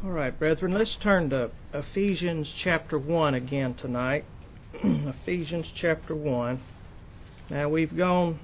All right, brethren, let's turn to Ephesians chapter 1 again tonight. Ephesians chapter 1. Now, we've gone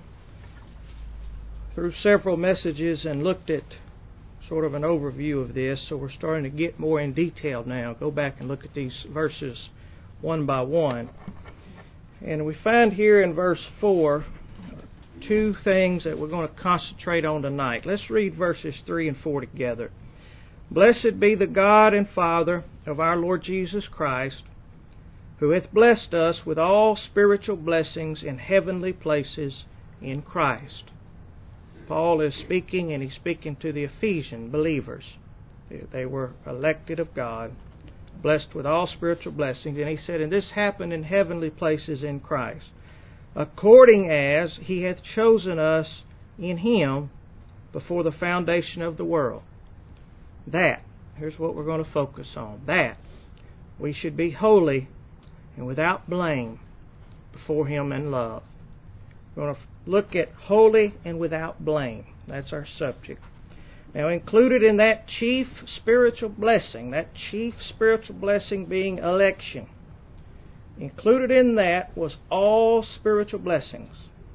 through several messages and looked at sort of an overview of this, so we're starting to get more in detail now. Go back and look at these verses one by one. And we find here in verse 4 two things that we're going to concentrate on tonight. Let's read verses 3 and 4 together. Blessed be the God and Father of our Lord Jesus Christ, who hath blessed us with all spiritual blessings in heavenly places in Christ. Paul is speaking, and he's speaking to the Ephesian believers. They were elected of God, blessed with all spiritual blessings. And he said, and this happened in heavenly places in Christ, according as he hath chosen us in him before the foundation of the world. That, here's what we're going to focus on, that we should be holy and without blame before him in love. We're going to look at holy and without blame. That's our subject. Now, included in that chief spiritual blessing being election, included in that was all spiritual blessings,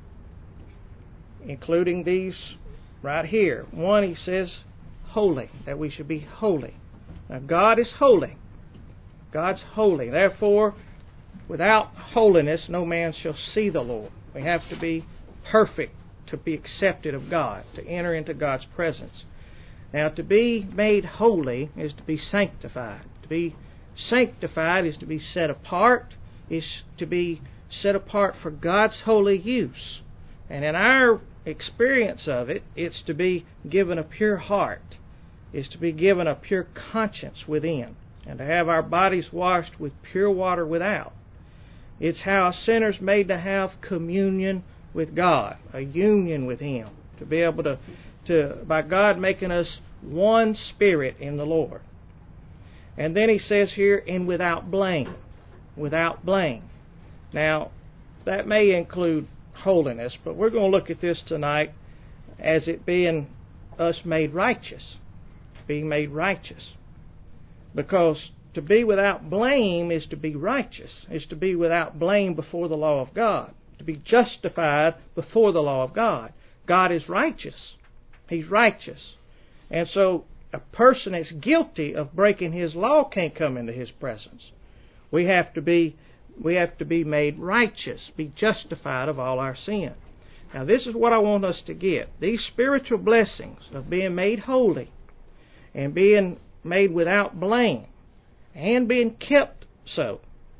including these right here. One, he says, holy, that we should be holy. Now, God is holy. God's holy. Therefore, without holiness, no man shall see the Lord. We have to be perfect to be accepted of God, to enter into God's presence. Now, to be made holy is to be sanctified. To be sanctified is to be set apart, is to be set apart for God's holy use. And in our experience of it, it's to be given a pure heart, is to be given a pure conscience within, and to have our bodies washed with pure water without. It's how a sinner's made to have communion with God, a union with Him, to be able to by God making us one spirit in the Lord. And then he says here, and without blame. Without blame. Now, that may include holiness, but we're going to look at this tonight as it being us made righteous. Being made righteous. Because to be without blame is to be righteous, is to be without blame before the law of God, to be justified before the law of God. God is righteous. He's righteous. And so a person that's guilty of breaking His law can't come into His presence. We have to be made righteous, be justified of all our sin. Now, this is what I want us to get. These spiritual blessings of being made holy and being made without blame and being kept so.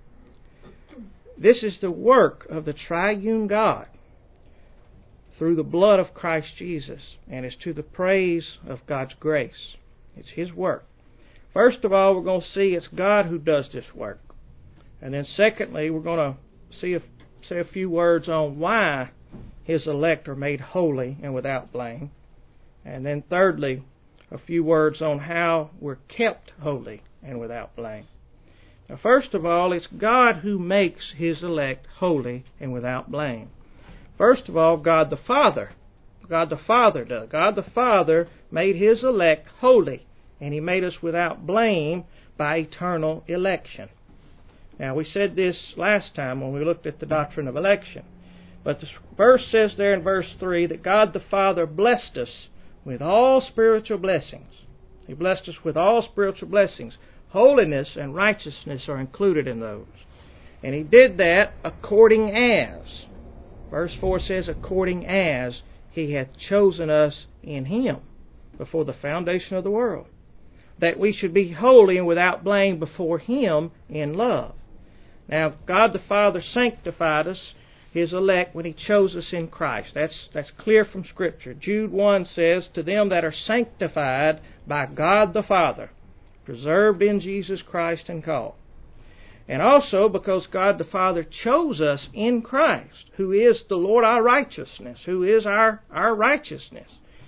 This is the work of the triune God through the blood of Christ Jesus, and it's to the praise of God's grace. It's His work. First of all, we're going to see it's God who does this work. And then secondly, we're going to say a few words on why His elect are made holy and without blame. And then thirdly, a few words on how we're kept holy and without blame. Now, first of all, it's God who makes His elect holy and without blame. First of all, God the Father. God the Father does. God the Father made His elect holy, and He made us without blame by eternal election. Now, we said this last time when we looked at the doctrine of election. But the verse says there in verse 3 that God the Father blessed us with all spiritual blessings. He blessed us with all spiritual blessings. Holiness and righteousness are included in those. And He did that according as. Verse 4 says, according as He hath chosen us in Him before the foundation of the world, that we should be holy and without blame before Him in love. Now, God the Father sanctified us, His elect, when He chose us in Christ. That's clear from Scripture. Jude 1 says, to them that are sanctified by God the Father, preserved in Jesus Christ and called. And also because God the Father chose us in Christ, who is the Lord our righteousness, who is our righteousness.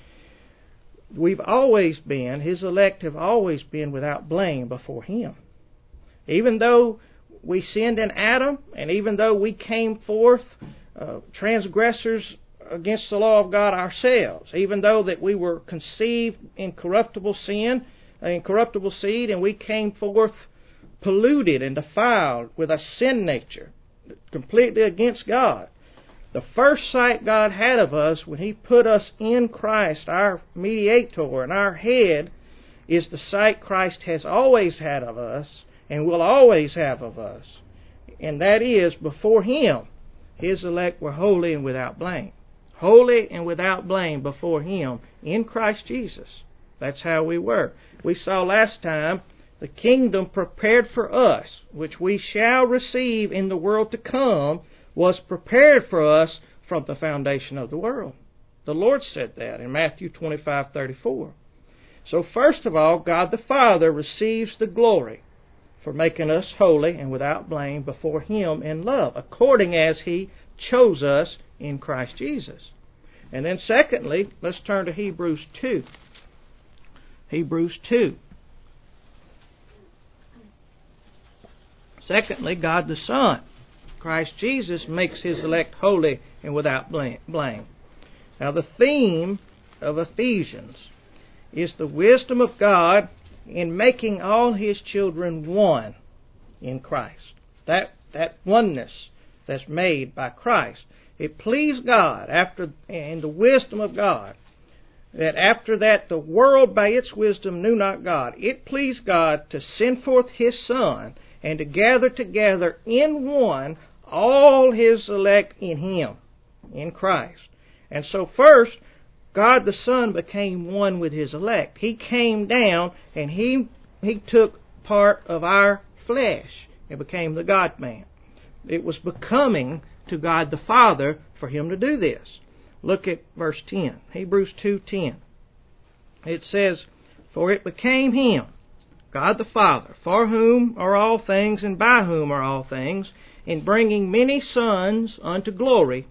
We've always been, His elect have always been without blame before Him. Even though we sinned in Adam, and even though we came forth transgressors against the law of God ourselves, even though that we were conceived in corruptible sin, incorruptible seed, and we came forth polluted and defiled with a sin nature, completely against God. The first sight God had of us when He put us in Christ, our mediator and our head, is the sight Christ has always had of us and will always have of us. And that is, before Him, His elect were holy and without blame. Holy and without blame before Him in Christ Jesus. That's how we were. We saw last time the kingdom prepared for us, which we shall receive in the world to come, was prepared for us from the foundation of the world. The Lord said that in Matthew 25:34. So first of all, God the Father receives the glory for making us holy and without blame before Him in love, according as He chose us in Christ Jesus. And then secondly, let's turn to Hebrews 2. Hebrews 2. Secondly, God the Son, Christ Jesus, makes His elect holy and without blame. Now the theme of Ephesians is the wisdom of God in making all His children one in Christ. That oneness that's made by Christ. It pleased God, in the wisdom of God, that after that the world by its wisdom knew not God. It pleased God to send forth His Son and to gather together in one all His elect in Him, in Christ. And so first, God the Son became one with His elect. He came down and He took part of our flesh and became the God-man. It was becoming to God the Father for Him to do this. Look at verse 10, Hebrews 2:10. It says, "For it became Him, God the Father, for whom are all things and by whom are all things, in bringing many sons unto glory."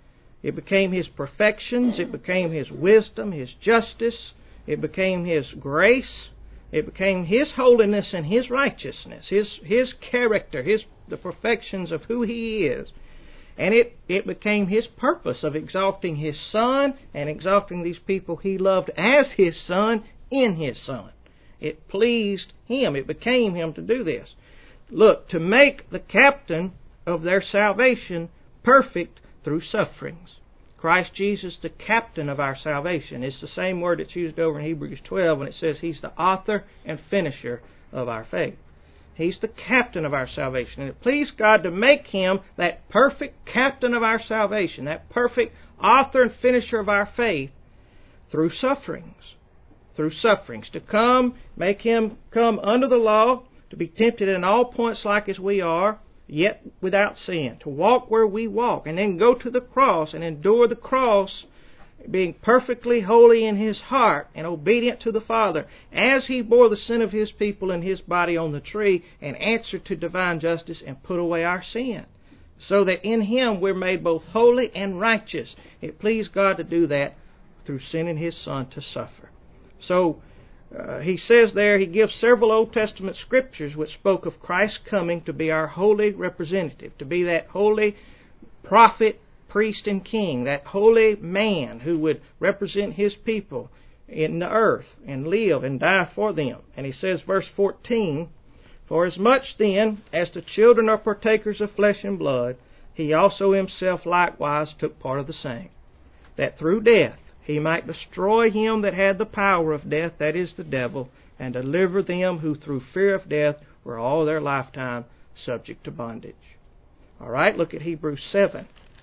It became His perfections, it became His wisdom, His justice, it became His grace, it became His holiness and His righteousness, His character, the perfections of who He is. And it became His purpose of exalting His Son and exalting these people He loved as His Son in His Son. It pleased Him. It became Him to do this. Look, to make the captain of their salvation perfect through sufferings. Christ Jesus, the captain of our salvation. It's the same word that's used over in Hebrews 12 when it says He's the author and finisher of our faith. He's the captain of our salvation. And it pleased God to make Him that perfect captain of our salvation, that perfect author and finisher of our faith through sufferings. Through sufferings. To make Him come under the law, to be tempted in all points like as we are, yet without sin. To walk where we walk, and then go to the cross and endure the cross, being perfectly holy in His heart and obedient to the Father, as He bore the sin of His people in His body on the tree and answered to divine justice and put away our sin. So that in Him we're made both holy and righteous. It pleased God to do that through sending His Son to suffer. So He says there, He gives several Old Testament scriptures which spoke of Christ coming to be our holy representative, to be that holy prophet, priest, and king, that holy man who would represent His people in the earth and live and die for them. And He says, verse 14, "For as much then as the children are partakers of flesh and blood, He also Himself likewise took part of the same, that through death He might destroy him that had the power of death, that is, the devil, and deliver them who through fear of death were all their lifetime subject to bondage." All right, look at Hebrews 7.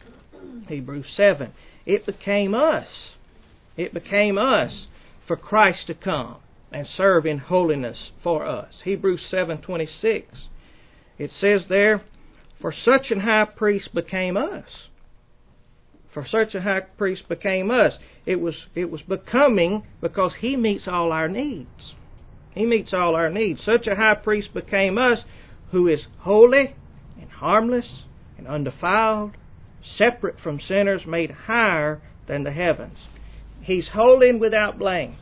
Hebrews 7. It became us. It became us for Christ to come and serve in holiness for us. Hebrews 7:26. It says there, "For such an high priest became us." For such a high priest became us. It was becoming because He meets all our needs. He meets all our needs. Such a high priest became us, who is holy and harmless and undefiled, separate from sinners, made higher than the heavens. He's holy and without blame.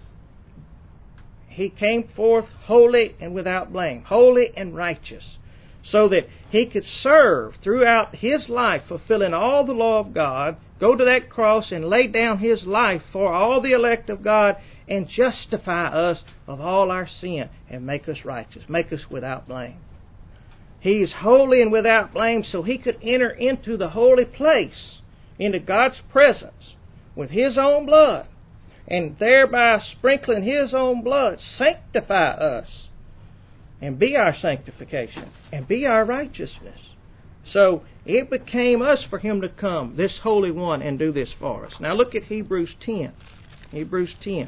He came forth holy and without blame, holy and righteous, so that He could serve throughout His life, fulfilling all the law of God, go to that cross and lay down His life for all the elect of God, and justify us of all our sin and make us righteous, make us without blame. He is holy and without blame, so He could enter into the holy place, into God's presence, with His own blood, and thereby sprinkling His own blood, sanctify us, and be our sanctification, and be our righteousness. So it became us for Him to come, this Holy One, and do this for us. Now look at Hebrews 10. Hebrews 10.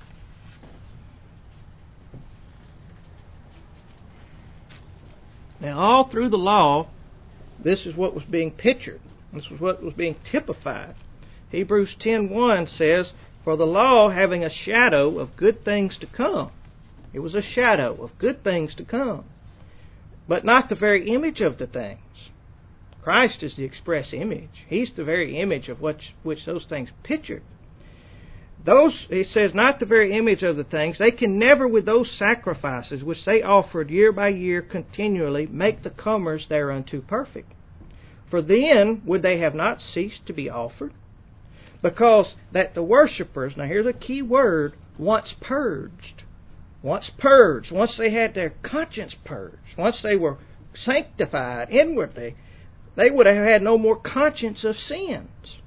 Now all through the law, this is what was being pictured. This was what was being typified. Hebrews 10:1 says, "For the law, having a shadow of good things to come," it was a shadow of good things to come, "but not the very image of the things." Christ is the express image. He's the very image of which those things pictured. Those, he says, not the very image of the things, they can never, with those sacrifices which they offered year by year continually, make the comers thereunto perfect. For then would they have not ceased to be offered? Because that the worshippers, now here's a key word, once purged, once they had their conscience purged, once they were sanctified inwardly, they would have had no more conscience of sins.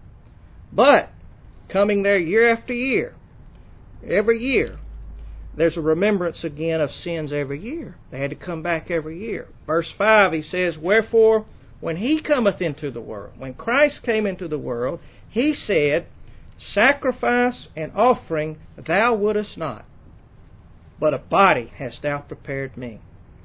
But coming there year after year, every year, there's a remembrance again of sins every year. They had to come back every year. Verse 5, he says, "Wherefore, when He cometh into the world," when Christ came into the world, He said, "Sacrifice and offering thou wouldest not, but a body hast thou prepared me.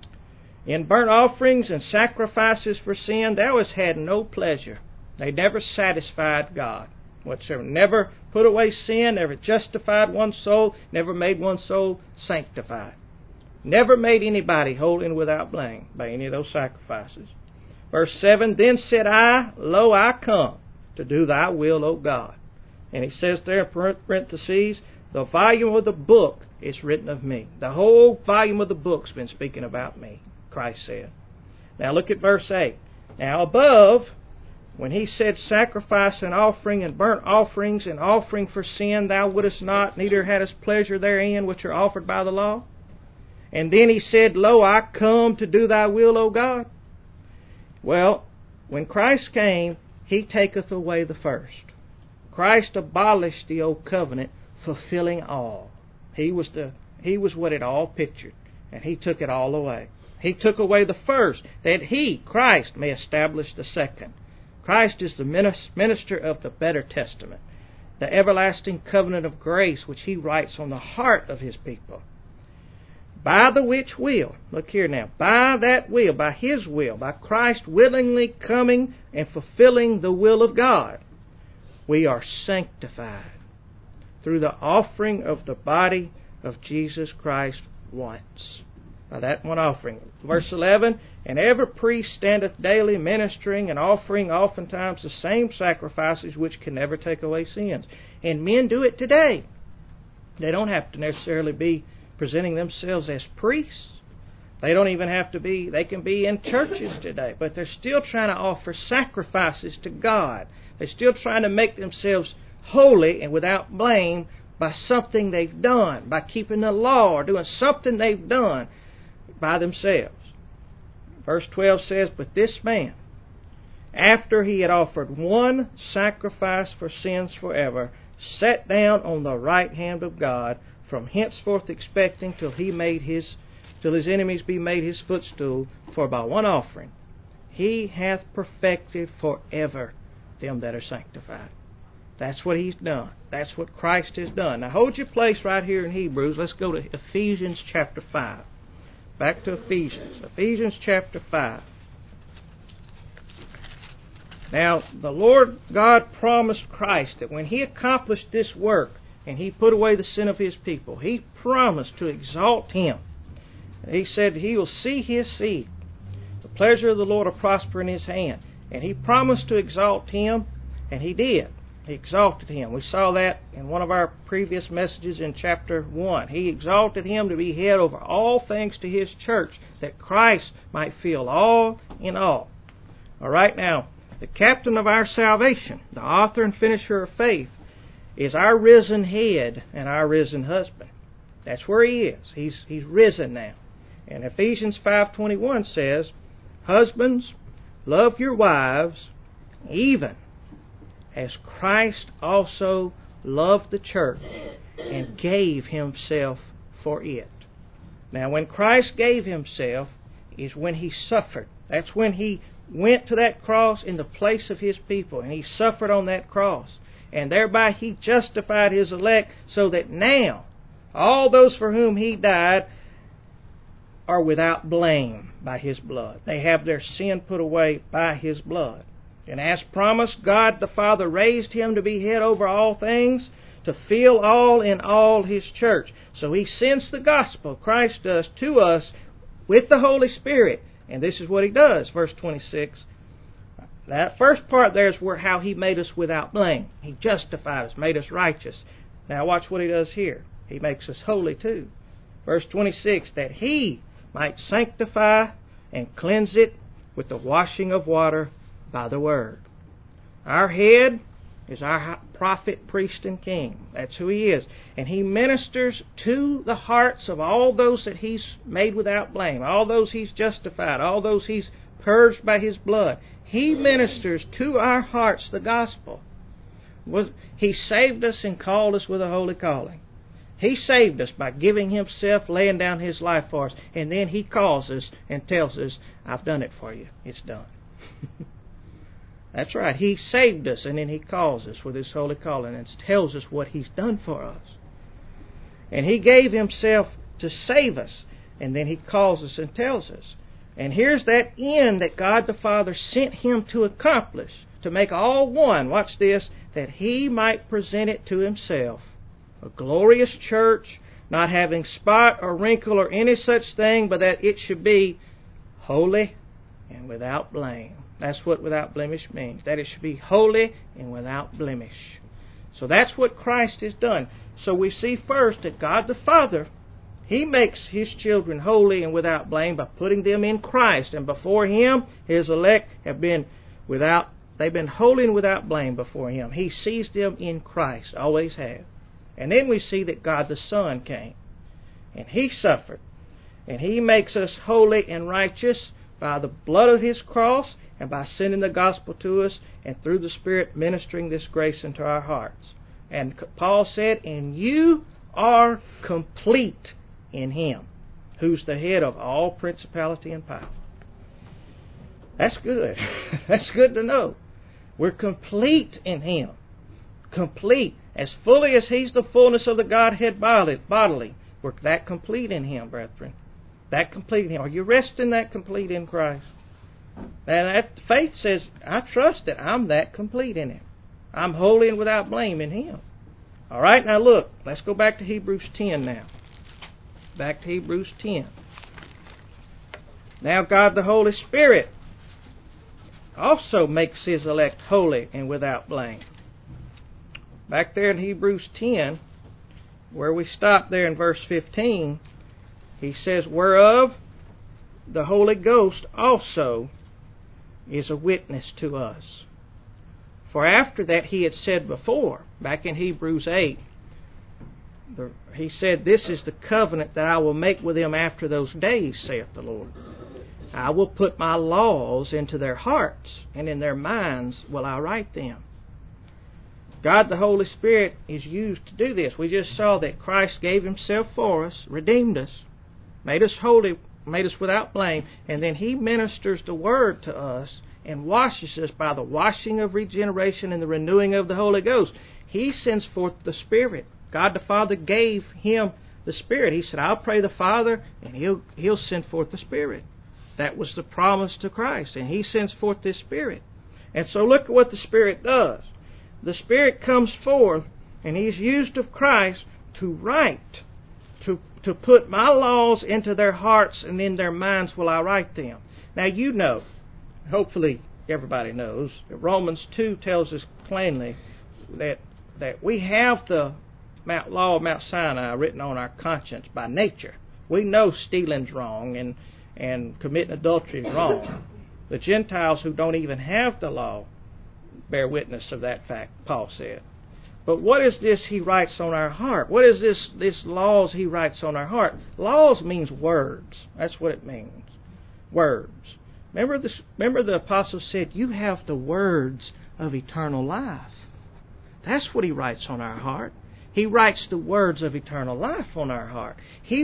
In burnt offerings and sacrifices for sin thou hast had no pleasure." They never satisfied God whatsoever. Never put away sin, never justified one soul, never made one soul sanctified. Never made anybody holy and without blame by any of those sacrifices. Verse 7, "Then said I, Lo, I come to do thy will, O God." And he says there in parentheses, "The volume of the book is written of me." The whole volume of the book's been speaking about me, Christ said. Now look at verse 8. "Now above, when He said, Sacrifice and offering and burnt offerings and offering for sin thou wouldest not, neither hadst pleasure therein, which are offered by the law. And then He said, Lo, I come to do thy will, O God." Well, when Christ came, He taketh away the first. Christ abolished the old covenant, fulfilling all. He was what it all pictured, and He took it all away. He took away the first, that He, Christ, may establish the second. Christ is the minister of the better testament, the everlasting covenant of grace which He writes on the heart of His people. By the which will, look here now, by that will, by His will, by Christ willingly coming and fulfilling the will of God, we are sanctified through the offering of the body of Jesus Christ once. By that one offering. Verse 11, "And every priest standeth daily ministering and offering oftentimes the same sacrifices which can never take away sins." And men do it today. They don't have to necessarily be presenting themselves as priests. They don't even have to be, they can be in churches today, but they're still trying to offer sacrifices to God. They're still trying to make themselves holy and without blame by something they've done, by keeping the law or doing something they've done by themselves. Verse 12 says, "But this man, after he had offered one sacrifice for sins forever, sat down on the right hand of God, from henceforth expecting till his enemies be made his footstool. For by one offering He hath perfected forever them that are sanctified." That's what He's done. That's what Christ has done. Now hold your place right here in Hebrews. Let's go to Ephesians chapter 5. Back to Ephesians. Ephesians chapter 5. Now, the Lord God promised Christ that when He accomplished this work and He put away the sin of His people, He promised to exalt Him. He said He will see His seed. The pleasure of the Lord will prosper in His hand. And He promised to exalt Him, and He did. He exalted Him. We saw that in one of our previous messages in chapter 1. He exalted Him to be head over all things to His church, that Christ might fill all in all. All right, now, the captain of our salvation, the author and finisher of faith, is our risen head and our risen husband. That's where He is. He's risen now. And Ephesians 5:21 says, "Husbands, love your wives, even as Christ also loved the church and gave Himself for it." Now, when Christ gave Himself is when He suffered. That's when He went to that cross in the place of His people, and He suffered on that cross. And thereby He justified His elect, so that now all those for whom He died are without blame by His blood. They have their sin put away by His blood. And as promised, God the Father raised Him to be head over all things, to fill all in all His church. So He sends the gospel, Christ does, to us with the Holy Spirit. And this is what He does, verse 26. That first part there is where how He made us without blame. He justified us, made us righteous. Now watch what He does here. He makes us holy too. Verse 26, that He might sanctify and cleanse it with the washing of water by the Word. Our head is our prophet, priest, and king. That's who He is. And He ministers to the hearts of all those that He's made without blame, all those He's justified, all those He's purged by His blood. He ministers to our hearts the gospel. He saved us and called us with a holy calling. He saved us by giving Himself, laying down His life for us, and then He calls us and tells us, "I've done it for you. It's done." That's right. He saved us, and then He calls us with His holy calling and tells us what He's done for us. And He gave Himself to save us, and then He calls us and tells us. And here's that end that God the Father sent Him to accomplish, to make all one, watch this, that He might present it to Himself, a glorious church, not having spot or wrinkle or any such thing, but that it should be holy and without blame. That's what without blemish means, that it should be holy and without blemish. So that's what Christ has done. So we see first that God the Father, He makes His children holy and without blame by putting them in Christ. And before Him, His elect have been they've been holy and without blame before Him. He sees them in Christ, always have. And then we see that God the Son came, and He suffered, and He makes us holy and righteous by the blood of His cross and by sending the gospel to us and through the Spirit ministering this grace into our hearts. And Paul said, "And you are complete in Him, who's the head of all principality and power." That's good. That's good to know. We're complete in Him. Complete. As fully as He's the fullness of the Godhead bodily. We're that complete in Him, brethren. That complete in Him. Are you resting that complete in Christ? And that faith says, I trust that I'm that complete in Him. I'm holy and without blame in Him. All right, now look. Let's go back to Hebrews 10 now. Back to Hebrews 10. Now God the Holy Spirit also makes His elect holy and without blame. Back there in Hebrews 10, where we stop there in verse 15, he says, "Whereof the Holy Ghost also is a witness to us." For after that He had said before, back in Hebrews 8, He said, "This is the covenant that I will make with them after those days, saith the Lord. I will put my laws into their hearts, and in their minds will I write them." God the Holy Spirit is used to do this. We just saw that Christ gave Himself for us, redeemed us, made us holy, made us without blame, and then He ministers the Word to us and washes us by the washing of regeneration and the renewing of the Holy Ghost. He sends forth the Spirit. God the Father gave Him the Spirit. He said, "I'll pray the Father, and He'll send forth the Spirit." That was the promise to Christ, and He sends forth this Spirit. And so look at what the Spirit does. The Spirit comes forth, and He's used of Christ to write, to put my laws into their hearts, and in their minds will I write them. Now you know, hopefully everybody knows, that Romans 2 tells us plainly that we have the law of Mount Sinai written on our conscience by nature. We know stealing's wrong and committing adultery is wrong. The Gentiles who don't even have the law bear witness of that fact, Paul said. But what is this He writes on our heart? What is this laws He writes on our heart? Laws means words. That's what it means. Words. Remember the apostle said, you have the words of eternal life. That's what He writes on our heart. He writes the words of eternal life on our heart. He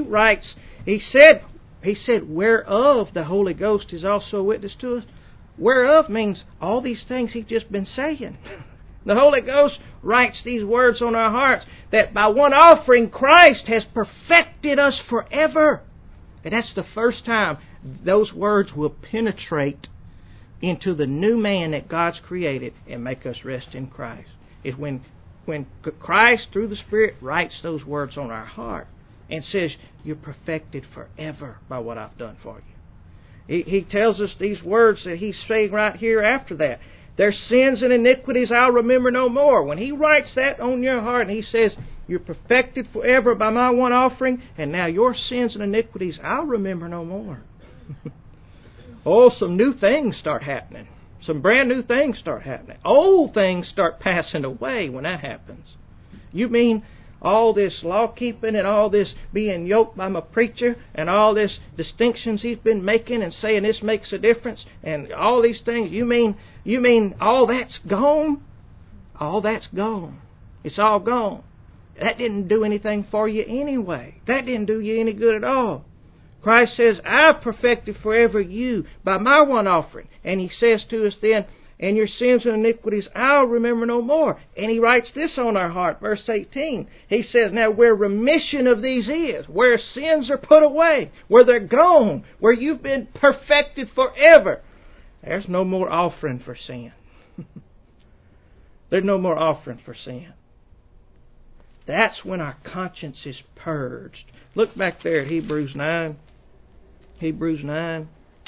said, whereof the Holy Ghost is also a witness to us. Whereof means all these things He's just been saying. The Holy Ghost writes these words on our hearts, that by one offering Christ has perfected us forever. And that's the first time those words will penetrate into the new man that God's created and make us rest in Christ. It's when Christ, through the Spirit, writes those words on our heart and says, you're perfected forever by what I've done for you. He tells us these words that He's saying right here after that. Their sins and iniquities I'll remember no more. When He writes that on your heart and He says, you're perfected forever by my one offering, and now your sins and iniquities I'll remember no more. Oh, some new things start happening. Some brand new things start happening. Old things start passing away when that happens. You mean all this law-keeping and all this being yoked by my preacher and all this distinctions he's been making and saying this makes a difference and all these things, you mean all that's gone? All that's gone. It's all gone. That didn't do anything for you anyway. That didn't do you any good at all. Christ says, I've perfected forever you by my one offering. And He says to us then, and your sins and iniquities I'll remember no more. And He writes this on our heart, verse 18. He says, now where remission of these is, where sins are put away, where they're gone, where you've been perfected forever, there's no more offering for sin. There's no more offering for sin. That's when our conscience is purged. Look back there at Hebrews 9. Hebrews 9,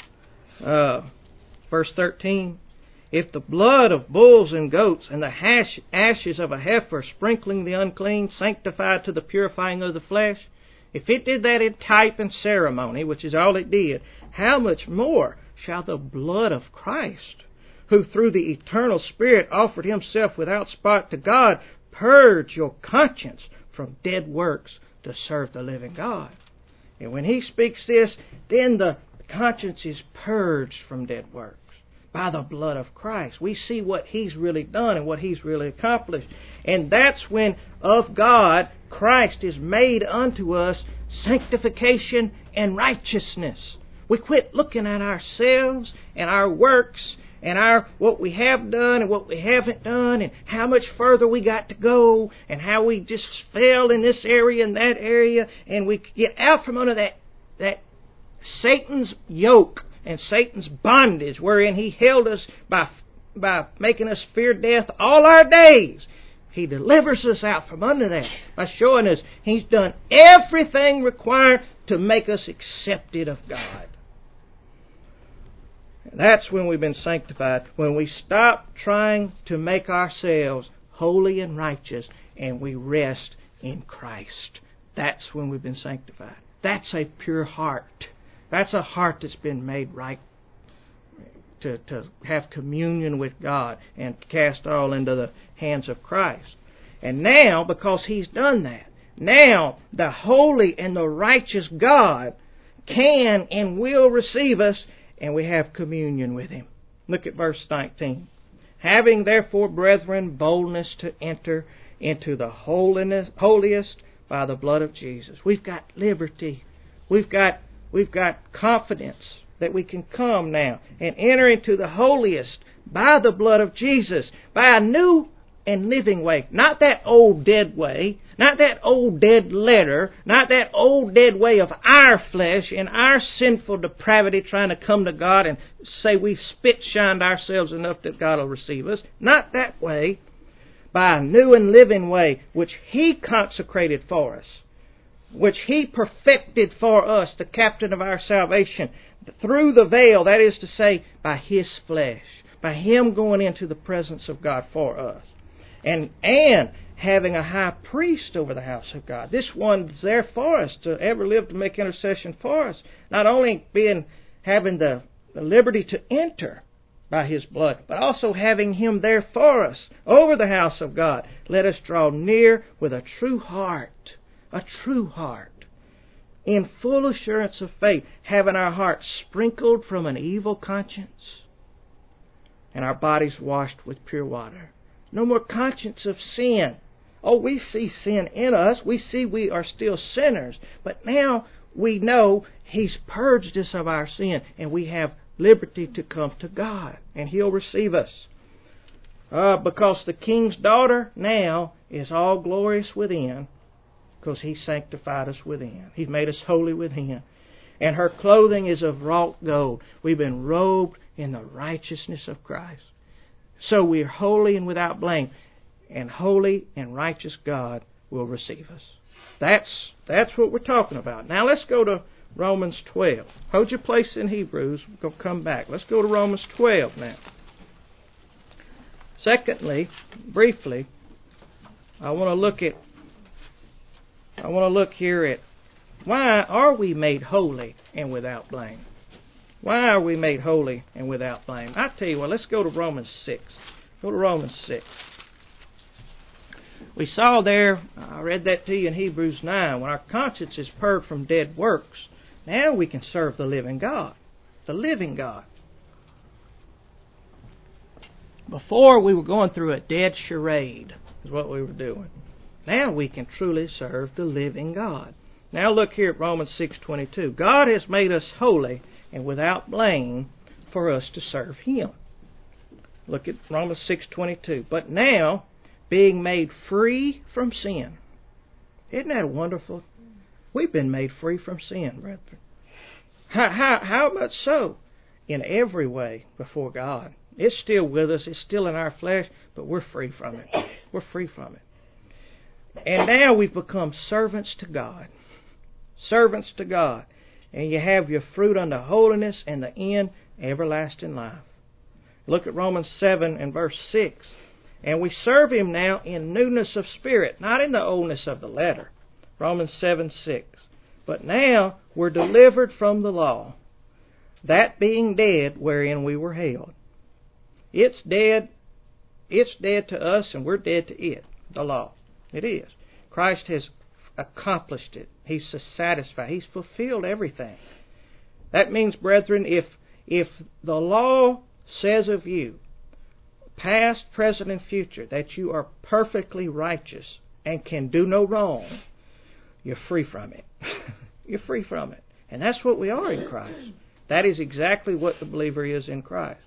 verse 13. If the blood of bulls and goats and the ashes of a heifer sprinkling the unclean sanctified to the purifying of the flesh, if it did that in type and ceremony, which is all it did, how much more shall the blood of Christ, who through the eternal Spirit offered Himself without spot to God, purge your conscience from dead works to serve the living God. And when He speaks this, then the conscience is purged from dead works by the blood of Christ. We see what He's really done and what He's really accomplished. And that's when of God, Christ is made unto us sanctification and righteousness. We quit looking at ourselves and our works and what we have done and what we haven't done and how much further we got to go and how we just fell in this area and that area, and we get out from under that Satan's yoke and Satan's bondage wherein he held us by making us fear death all our days. He delivers us out from under that by showing us He's done everything required to make us accepted of God. That's when we've been sanctified, when we stop trying to make ourselves holy and righteous and we rest in Christ. That's when we've been sanctified. That's a pure heart. That's a heart that's been made right to have communion with God and cast all into the hands of Christ. And now, because He's done that, now the holy and the righteous God can and will receive us, and we have communion with Him. Look at verse 19. Having therefore, brethren, boldness to enter into the holiest by the blood of Jesus. We've got liberty. We've got confidence that we can come now and enter into the holiest by the blood of Jesus, by a new and living way. Not that old dead way, not that old dead letter, not that old dead way of our flesh and our sinful depravity trying to come to God and say we've spit-shined ourselves enough that God will receive us. Not that way, by a new and living way which He consecrated for us, which He perfected for us, the captain of our salvation, through the veil, that is to say, by His flesh, by Him going into the presence of God for us. And having a high priest over the house of God. This one's there for us to ever live to make intercession for us. Not only having the liberty to enter, by His blood, but also having Him there for us over the house of God, let us draw near with a true heart, in full assurance of faith, having our hearts sprinkled from an evil conscience and our bodies washed with pure water. No more conscience of sin. Oh, we see sin in us. We see we are still sinners. But now we know He's purged us of our sin, and we have liberty to come to God, and He'll receive us. Because the King's daughter now is all glorious within, because He sanctified us within. He's made us holy within. And her clothing is of wrought gold. We've been robed in the righteousness of Christ. So we're holy and without blame. And holy and righteous God will receive us. That's what we're talking about. Now let's go to Romans 12. Hold your place in Hebrews. We'll come back. Let's go to Romans 12 now. Secondly, briefly, I want to look here at why are we made holy and without blame? Why are we made holy and without blame? I tell you what, let's go to Romans 6. Go to Romans 6. We saw there, I read that to you in Hebrews 9, when our conscience is purged from dead works, now we can serve the living God. The living God. Before we were going through a dead charade, is what we were doing. Now we can truly serve the living God. Now look here at Romans 6:22. God has made us holy and without blame for us to serve Him. Look at Romans 6:22. But now, being made free from sin. Isn't that wonderful? We've been made free from sin, brethren. How much so? In every way before God. It's still with us. It's still in our flesh, but we're free from it. We're free from it. And now we've become servants to God. Servants to God. And you have your fruit unto holiness and the end, everlasting life. Look at Romans 7 and verse 6. And we serve Him now in newness of spirit, not in the oldness of the letter. Romans 7:6. But now we're delivered from the law, that being dead wherein we were held. It's dead. It's dead to us, and we're dead to it, the law. It is. Christ has accomplished it. He's satisfied. He's fulfilled everything. That means, brethren, if the law says of you, past, present, and future, that you are perfectly righteous and can do no wrong, you're free from it. You're free from it. And that's what we are in Christ. That is exactly what the believer is in Christ.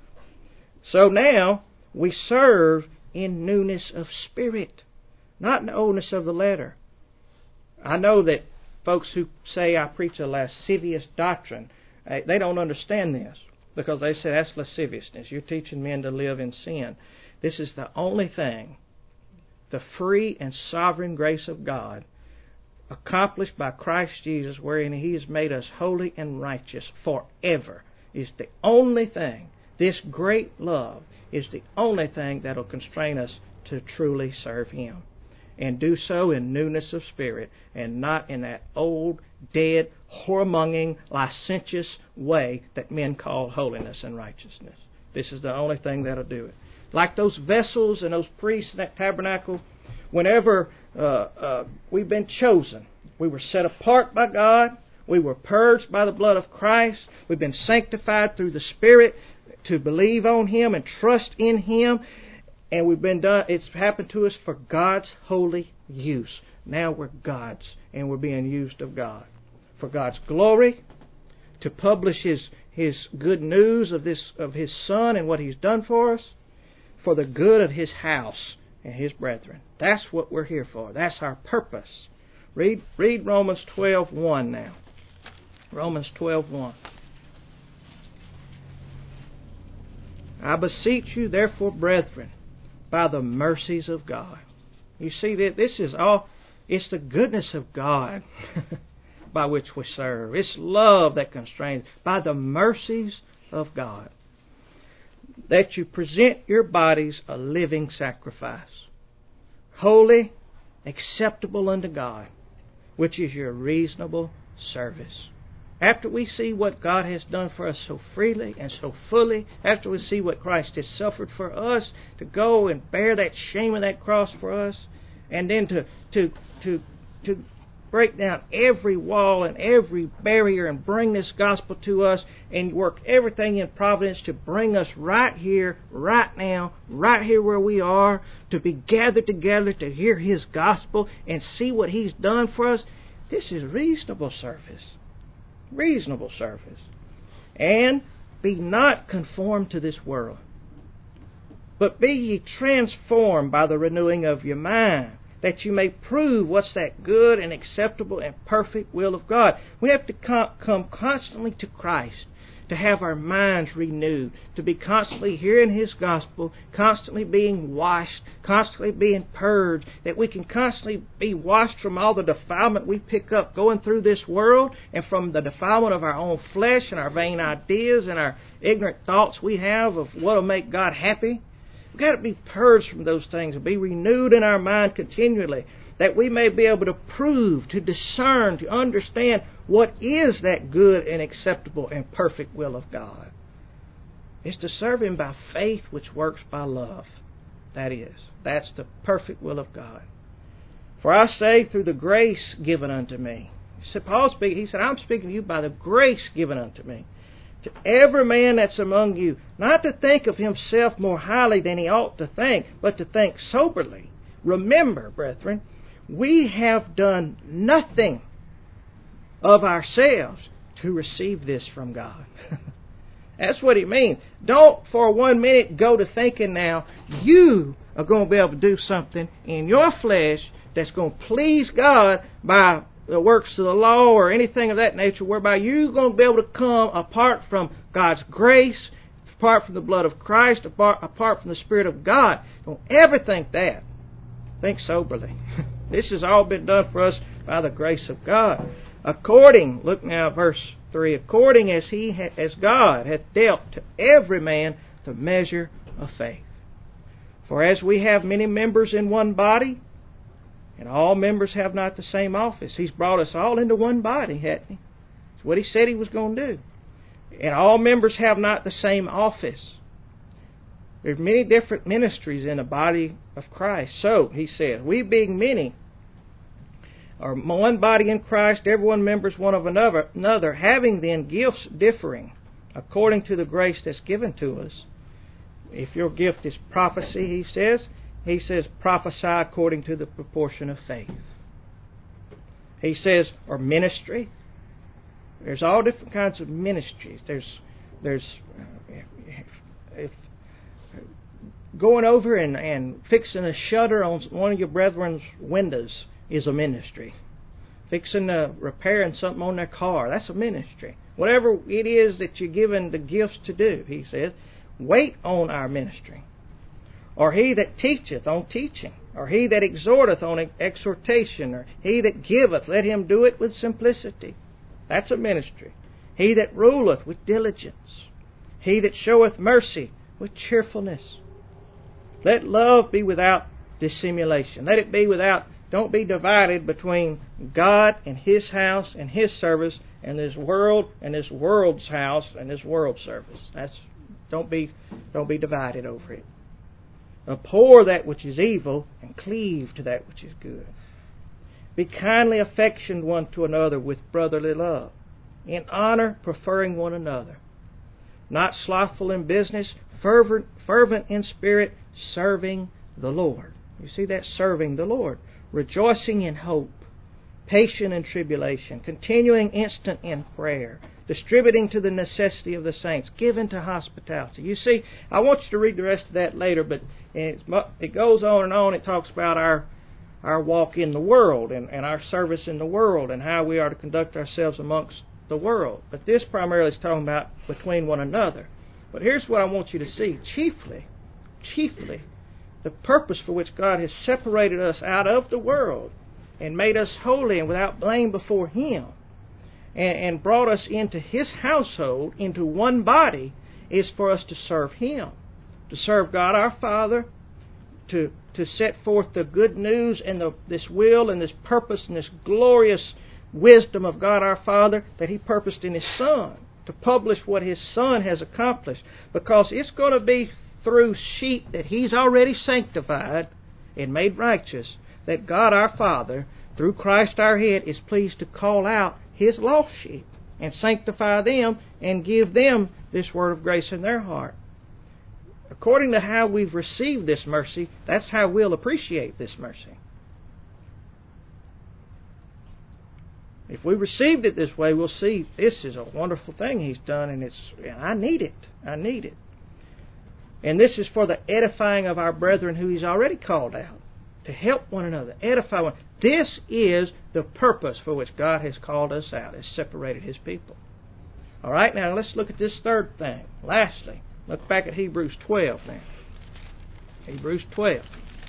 So now we serve in newness of spirit, not in the oldness of the letter. I know that folks who say I preach a lascivious doctrine, they don't understand this, because they say that's lasciviousness. You're teaching men to live in sin. This is the only thing, the free and sovereign grace of God, accomplished by Christ Jesus, wherein He has made us holy and righteous forever, is the only thing. This great love is the only thing that will constrain us to truly serve Him, and do so in newness of spirit, and not in that old, dead, whoremonging, licentious way that men call holiness and righteousness. This is the only thing that'll do it. Like those vessels and those priests in that tabernacle, whenever we've been chosen, we were set apart by God, we were purged by the blood of Christ, we've been sanctified through the Spirit to believe on Him and trust in Him, and we've been done. It's happened to us for God's holy use. Now we're God's, and we're being used of God for God's glory, to publish His good news of His Son and what He's done for us, for the good of His house and His brethren. That's what we're here for. That's our purpose. Read Romans 12:1 now. Romans 12:1. I beseech you, therefore, brethren, by the mercies of God. You see that this is all, it's the goodness of God by which we serve. It's love that constrains. By the mercies of God, that you present your bodies a living sacrifice, holy, acceptable unto God, which is your reasonable service. after we see what God has done for us so freely and so fully, after we see what Christ has suffered for us, to go and bear that shame of that cross for us, and then to break down every wall and every barrier and bring this gospel to us and work everything in providence to bring us right here, right now, right here where we are, to be gathered together to hear His gospel and see what He's done for us. This is reasonable service. Reasonable service. And be not conformed to this world, but be ye transformed by the renewing of your mind, that you may prove what's that good and acceptable and perfect will of God. We have to come constantly to Christ, to have our minds renewed, to be constantly hearing His gospel, constantly being washed, constantly being purged, that we can constantly be washed from all the defilement we pick up going through this world, and from the defilement of our own flesh and our vain ideas and our ignorant thoughts we have of what will make God happy. We've got to be purged from those things and be renewed in our mind continually, that we may be able to prove, to discern, to understand what is that good and acceptable and perfect will of God. It's to serve Him by faith which works by love. That's the perfect will of God. For I say, through the grace given unto me. He said, I'm speaking to you by the grace given unto me. To every man that's among you, not to think of himself more highly than he ought to think, but to think soberly. Remember, brethren, we have done nothing of ourselves to receive this from God. That's what he means. Don't for 1 minute go to thinking now you are going to be able to do something in your flesh that's going to please God by the works of the law or anything of that nature, whereby you're going to be able to come apart from God's grace, apart from the blood of Christ, apart from the Spirit of God. Don't ever think that. Think soberly. This has all been done for us by the grace of God. According, look now at verse 3, according as God hath dealt to every man the measure of faith. For as we have many members in one body, and all members have not the same office. He's brought us all into one body, hasn't He? That's what He said He was going to do. And all members have not the same office. There's many different ministries in the body of Christ. So, He said, we being many are one body in Christ, everyone members one of another, having then gifts differing according to the grace that's given to us. If your gift is prophecy, He says, prophesy according to the proportion of faith. He says, or ministry. There's all different kinds of ministries. There's going over and fixing a shutter on one of your brethren's windows is a ministry. Repairing something on their car, that's a ministry. Whatever it is that you're given the gifts to do, he says, wait on our ministry. Or he that teacheth on teaching, or he that exhorteth on exhortation, or he that giveth, let him do it with simplicity. That's a ministry. He that ruleth with diligence, he that showeth mercy with cheerfulness. Let love be without dissimulation. Let it be without, don't be divided between God and His house and His service and this world and this world's house and this world's service. Don't be divided over it. Abhor that which is evil, and cleave to that which is good. Be kindly affectioned one to another with brotherly love, in honor preferring one another. Not slothful in business, fervent in spirit, serving the Lord. You see that? Serving the Lord. Rejoicing in hope, patient in tribulation, continuing instant in prayer, distributing to the necessity of the saints, given to hospitality. You see, I want you to read the rest of that later, but it goes on and on. It talks about our walk in the world and our service in the world and how we are to conduct ourselves amongst the world. But this primarily is talking about between one another. But here's what I want you to see. Chiefly, the purpose for which God has separated us out of the world and made us holy and without blame before Him, and brought us into His household, into one body, is for us to serve Him, to serve God our Father, to set forth the good news and this will and this purpose and this glorious wisdom of God our Father that He purposed in His Son, to publish what His Son has accomplished, because it's going to be through sheep that He's already sanctified and made righteous that God our Father, through Christ our head, is pleased to call out His lost sheep and sanctify them and give them this word of grace in their heart. According to how we've received this mercy, that's how we'll appreciate this mercy. If we received it this way, we'll see this is a wonderful thing He's done, and I need it. I need it. And this is for the edifying of our brethren who He's already called out, to help one another, edify one. This is the purpose for which God has called us out, has separated His people. All right, now let's look at this third thing. Lastly, look back at Hebrews 12 now. Hebrews 12.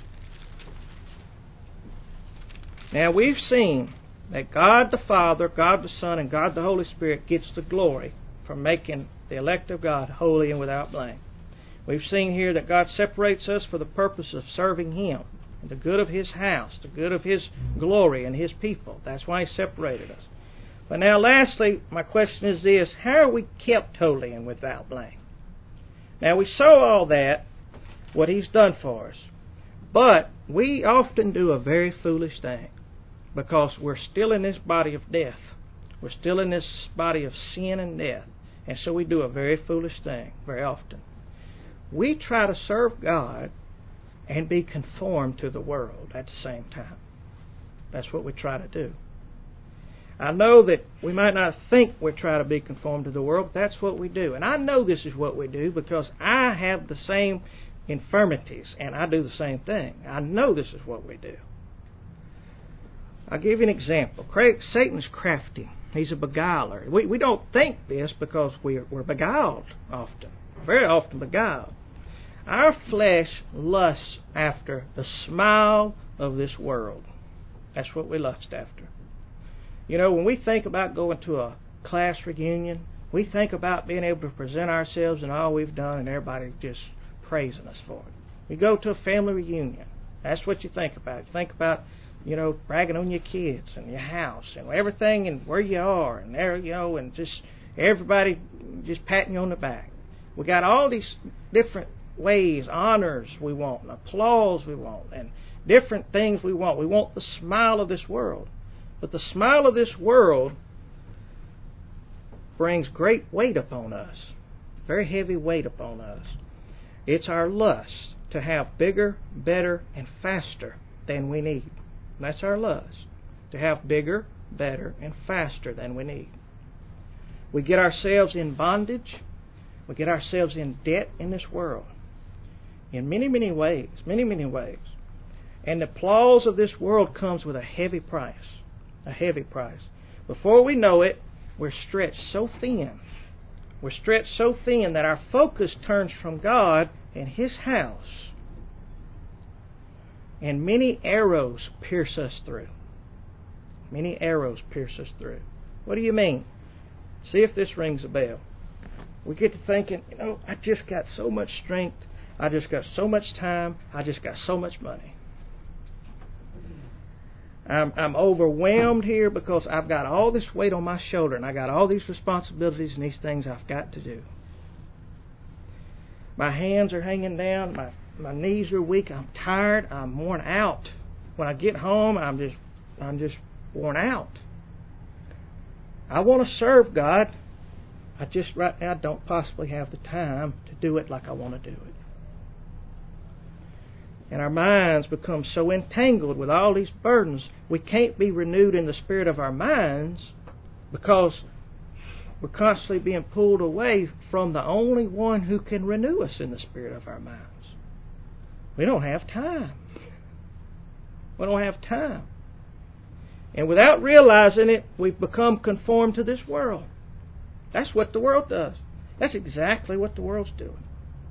Now we've seen that God the Father, God the Son, and God the Holy Spirit gets the glory for making the elect of God holy and without blame. We've seen here that God separates us for the purpose of serving Him, and the good of His house, the good of His glory and His people. That's why He separated us. But now lastly, my question is this: how are we kept holy and without blame? Now we saw all that, what He's done for us. But we often do a very foolish thing, because we're still in this body of death. We're still in this body of sin and death. And so we do a very foolish thing very often. We try to serve God and be conformed to the world at the same time. That's what we try to do. I know that we might not think we're trying to be conformed to the world, but that's what we do. And I know this is what we do because I have the same infirmities and I do the same thing. I know this is what we do. I'll give you an example. Satan's crafty. He's a beguiler. We don't think this because we're beguiled often. Very often beguiled. Our flesh lusts after the smile of this world. That's what we lust after. You know, when we think about going to a class reunion, we think about being able to present ourselves and all we've done and everybody just praising us for it. We go to a family reunion. That's what you think about. You think about, you know, bragging on your kids and your house and everything and where you are and there, you know, and just everybody just patting you on the back. We got all these different ways, honors we want, and applause we want, and different things we want. We want the smile of this world. But the smile of this world brings great weight upon us, very heavy weight upon us. It's our lust to have bigger, better, and faster than we need. And that's our lust, to have bigger, better, and faster than we need. We get ourselves in bondage. We get ourselves in debt in this world in many, many ways, many, many ways. And the applause of this world comes with a heavy price, a heavy price. Before we know it, we're stretched so thin. We're stretched so thin that our focus turns from God and His house. And many arrows pierce us through. Many arrows pierce us through. What do you mean? See if this rings a bell. We get to thinking, you know, I just got so much strength. I just got so much time. I just got so much money. I'm overwhelmed here because I've got all this weight on my shoulder and I got all these responsibilities and these things I've got to do. My hands are hanging down. My knees are weak. I'm tired. I'm worn out. When I get home, I'm just worn out. I want to serve God. I just right now don't possibly have the time to do it like I want to do it. And our minds become so entangled with all these burdens, we can't be renewed in the spirit of our minds because we're constantly being pulled away from the only one who can renew us in the spirit of our minds. We don't have time. We don't have time. And without realizing it, we've become conformed to this world. That's what the world does. That's exactly what the world's doing.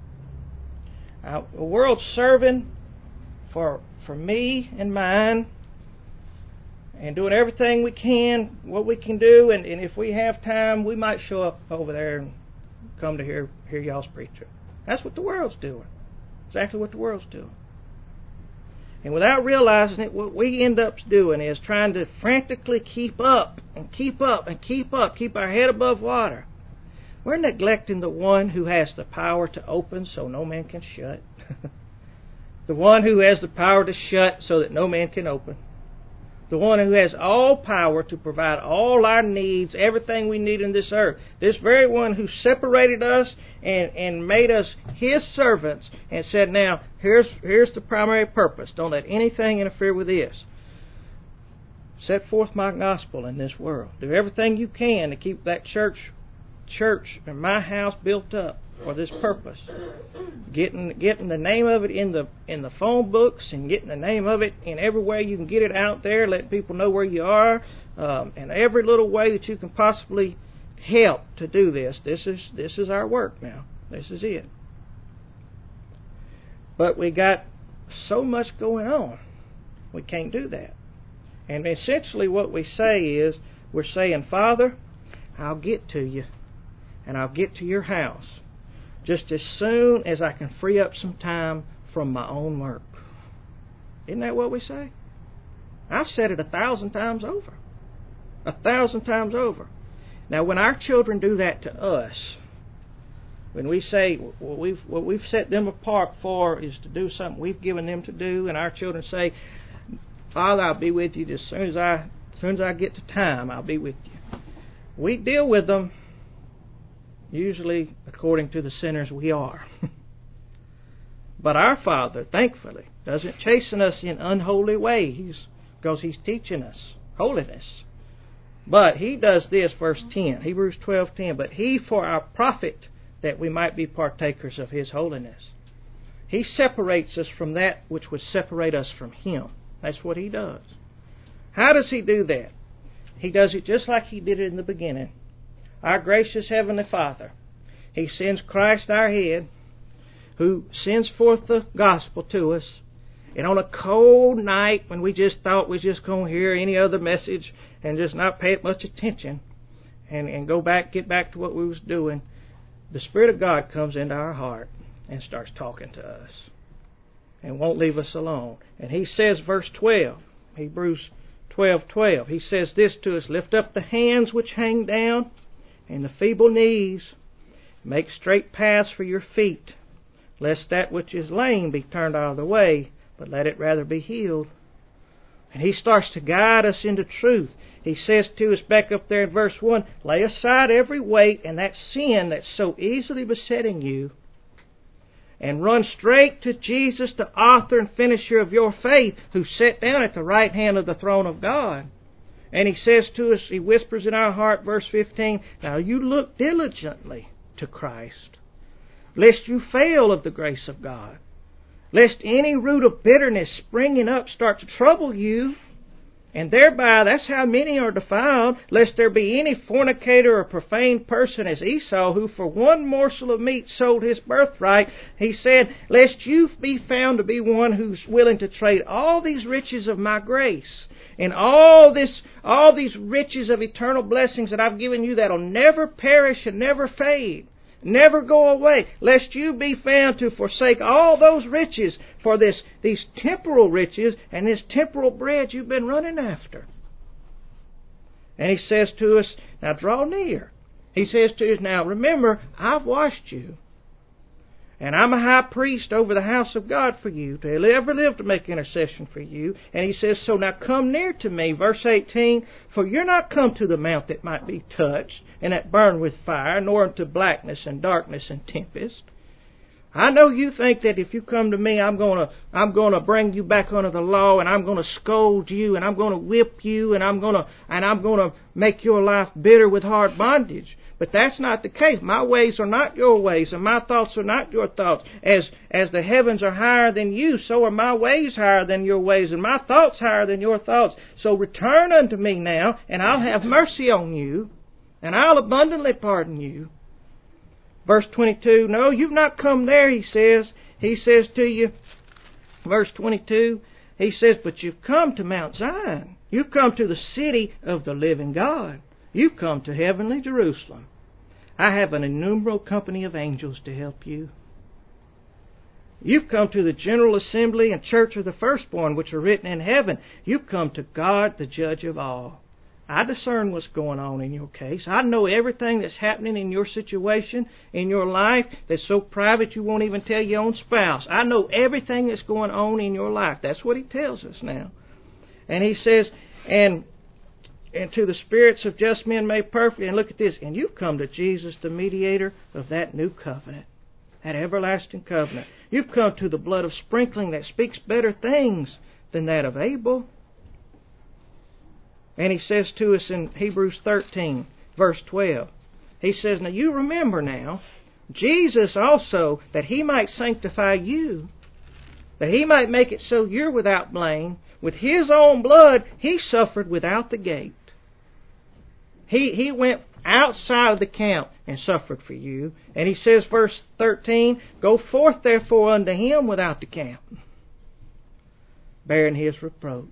The world's serving for me and mine and doing everything we can, what we can do, and if we have time, we might show up over there and come to hear y'all's preacher. That's what the world's doing. Exactly what the world's doing. And without realizing it, what we end up doing is trying to frantically keep up and keep up and keep up, keep our head above water. We're neglecting the one who has the power to open so no man can shut. The one who has the power to shut so that no man can open. The one who has all power to provide all our needs, everything we need in this earth. This very one who separated us and made us His servants and said, now, here's the primary purpose. Don't let anything interfere with this. Set forth my gospel in this world. Do everything you can to keep that church and my house built up for this purpose. Getting the name of it in the phone books and getting the name of it in every way you can get it out there, letting people know where you are, and every little way that you can possibly help to do this. This is our work now. This is it. But we got so much going on, we can't do that. And essentially what we say is, we're saying, Father, I'll get to you, and I'll get to your house just as soon as I can free up some time from my own work. Isn't that what we say? I've said it 1,000 times over. 1,000 times over. Now, when our children do that to us, when we say what we've set them apart for is to do something we've given them to do, and our children say, Father, I'll be with you as soon as I get to time, I'll be with you. We deal with them usually according to the sinners we are. But our Father, thankfully, doesn't chasten us in unholy ways because He's teaching us holiness. But He does this, verse 10, Hebrews 12:10, but He for our profit, that we might be partakers of His holiness. He separates us from that which would separate us from Him. That's what He does. How does He do that? He does it just like He did it in the beginning. Our gracious Heavenly Father, He sends Christ our head, who sends forth the gospel to us. And on a cold night when we just thought we was just going to hear any other message and just not pay it much attention and get back to what we was doing, the Spirit of God comes into our heart and starts talking to us and won't leave us alone. And He says, verse 12, Hebrews 12:12, He says this to us, lift up the hands which hang down and the feeble knees, make straight paths for your feet, lest that which is lame be turned out of the way, but let it rather be healed. And He starts to guide us into truth. He says to us back up there in verse 1, lay aside every weight and that sin that's so easily besetting you, and run straight to Jesus, the author and finisher of your faith, who sat down at the right hand of the throne of God. And He says to us, He whispers in our heart, verse 15, now you look diligently to Christ, lest you fail of the grace of God, lest any root of bitterness springing up start to trouble you, and thereby that's how many are defiled, lest there be any fornicator or profane person as Esau, who for one morsel of meat sold his birthright. He said, lest you be found to be one who's willing to trade all these riches of my grace and all these riches of eternal blessings that I've given you that'll never perish and never fade, never go away, lest you be found to forsake all those riches for these temporal riches and this temporal bread you've been running after. And He says to us, now draw near. He says to us, now remember, I've washed you, and I'm a high priest over the house of God for you, to ever live to make intercession for you. And He says, so now come near to me, verse 18, for you're not come to the mount that might be touched, and that burn with fire, nor into blackness and darkness and tempest. I know you think that if you come to me, I'm gonna bring you back under the law, and I'm gonna scold you, and I'm gonna whip you, and I'm gonna make your life bitter with hard bondage. But that's not the case. My ways are not your ways, and my thoughts are not your thoughts. As the heavens are higher than you, so are my ways higher than your ways, and my thoughts higher than your thoughts. So return unto me now, and I'll have mercy on you, and I'll abundantly pardon you. Verse 22, no, you've not come there, He says. He says to you, verse 22, He says, but you've come to Mount Zion. You've come to the city of the living God. You've come to heavenly Jerusalem. I have an innumerable company of angels to help you. You've come to the general assembly and church of the firstborn, which are written in heaven. You've come to God, the judge of all. I discern what's going on in your case. I know everything that's happening in your situation, in your life, that's so private you won't even tell your own spouse. I know everything that's going on in your life. That's what he tells us now. And he says, and to the spirits of just men made perfect, and look at this, and you've come to Jesus, the mediator of that new covenant, that everlasting covenant. You've come to the blood of sprinkling that speaks better things than that of Abel. And he says to us in Hebrews 13, verse 12, he says, now you remember now, Jesus also, that he might sanctify you, that he might make it so you're without blame, with his own blood he suffered without the gate. He went outside of the camp and suffered for you. And he says, verse 13, go forth therefore unto him without the camp, bearing his reproach.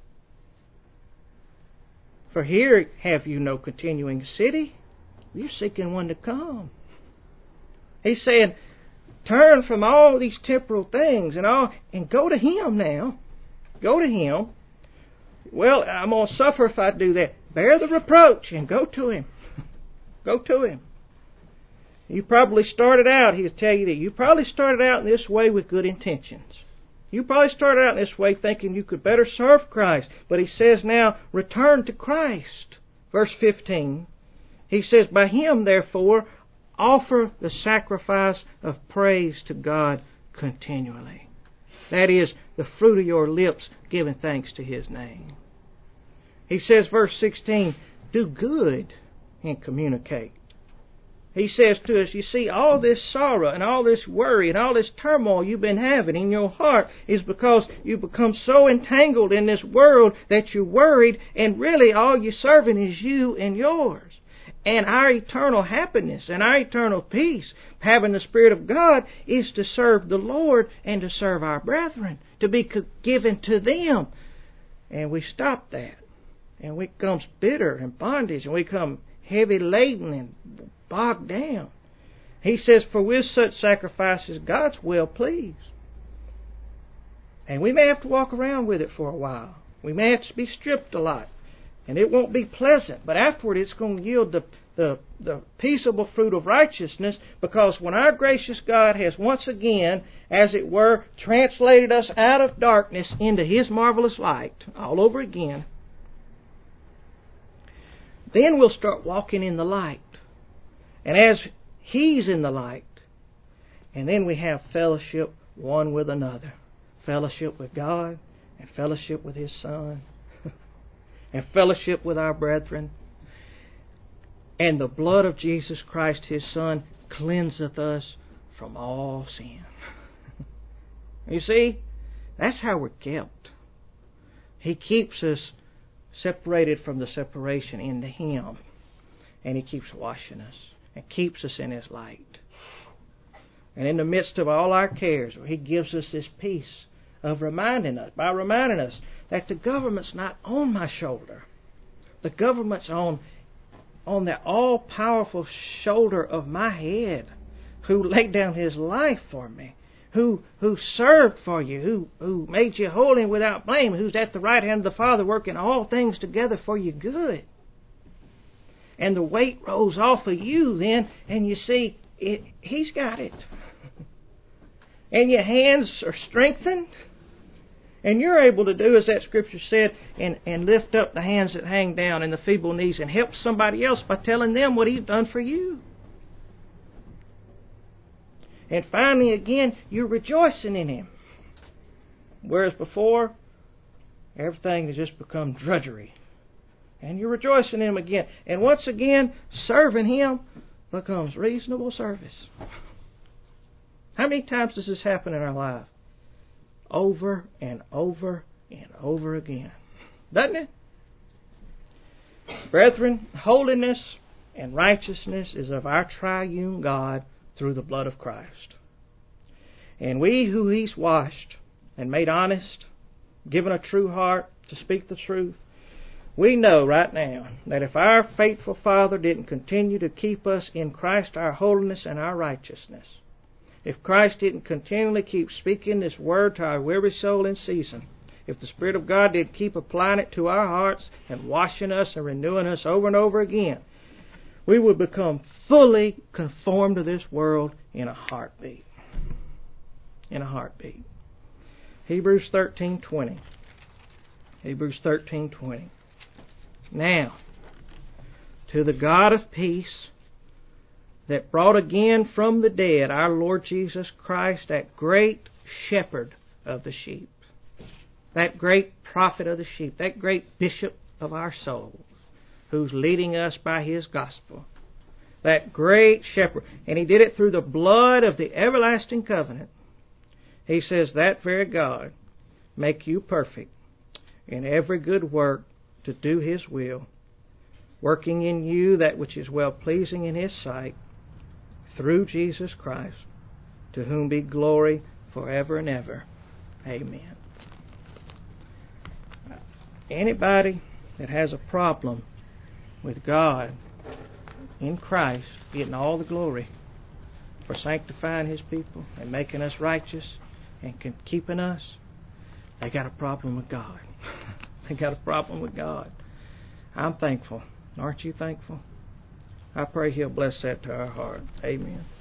For here have you no continuing city. You're seeking one to come. He's saying, turn from all these temporal things and go to him now. Go to him. Well, I'm going to suffer if I do that. Bear the reproach and go to him. Go to him. You probably started out, he'll tell you that, you probably started out in this way with good intentions. You probably started out in this way thinking you could better serve Christ. But he says now, return to Christ. Verse 15, he says, by him, therefore, offer the sacrifice of praise to God continually. That is, the fruit of your lips giving thanks to his name. He says, verse 16, do good and communicate. He says to us, you see, all this sorrow and all this worry and all this turmoil you've been having in your heart is because you've become so entangled in this world that you're worried, and really all you're serving is you and yours. And our eternal happiness and our eternal peace, having the Spirit of God, is to serve the Lord and to serve our brethren, to be given to them. And we stop that. And we become bitter and bondage, and we become heavy laden and bogged down. He says, for with such sacrifices God's well pleased. And we may have to walk around with it for a while. We may have to be stripped a lot. And it won't be pleasant. But afterward it's going to yield the peaceable fruit of righteousness, because when our gracious God has once again, as it were, translated us out of darkness into his marvelous light all over again, then we'll start walking in the light. And as he's in the light, and then we have fellowship one with another. Fellowship with God, and fellowship with his Son, and fellowship with our brethren. And the blood of Jesus Christ, his Son, cleanseth us from all sin. You see, that's how we're kept. He keeps us separated from the separation into him. And he keeps washing us and keeps us in his light. And in the midst of all our cares, he gives us this peace of reminding us that the government's not on my shoulder. The government's on the all-powerful shoulder of my head, who laid down his life for me, who served for you, who made you holy and without blame, who's at the right hand of the Father working all things together for your good. And the weight rolls off of you then, and you see, he's got it. And your hands are strengthened, and you're able to do as that scripture said, and lift up the hands that hang down and the feeble knees and help somebody else by telling them what he's done for you. And finally, again, you're rejoicing in him. Whereas before, everything has just become drudgery. And you're rejoicing in him again. And once again, serving him becomes reasonable service. How many times does this happen in our life? Over and over and over again. Doesn't it? Brethren, holiness and righteousness is of our triune God through the blood of Christ. And we who he's washed and made honest, given a true heart to speak the truth, we know right now that if our faithful Father didn't continue to keep us in Christ, our holiness and our righteousness, If Christ didn't continually keep speaking this word to our weary soul in season, if the Spirit of God did keep applying it to our hearts and washing us and renewing us over and over again, we would become fully conformed to this world in a heartbeat. In a heartbeat. Hebrews 13:20. Hebrews 13:20. Now, to the God of peace, that brought again from the dead our Lord Jesus Christ, that great shepherd of the sheep, that great prophet of the sheep, that great bishop of our souls, who's leading us by His gospel, that great shepherd, and He did it through the blood of the everlasting covenant. He says, that very God make you perfect in every good work to do His will, working in you that which is well-pleasing in His sight, through Jesus Christ, to whom be glory forever and ever. Amen. Anybody that has a problem with God in Christ getting all the glory for sanctifying His people and making us righteous and keeping us, they got a problem with God. They got a problem with God. I'm thankful. Aren't you thankful? I pray He'll bless that to our heart. Amen.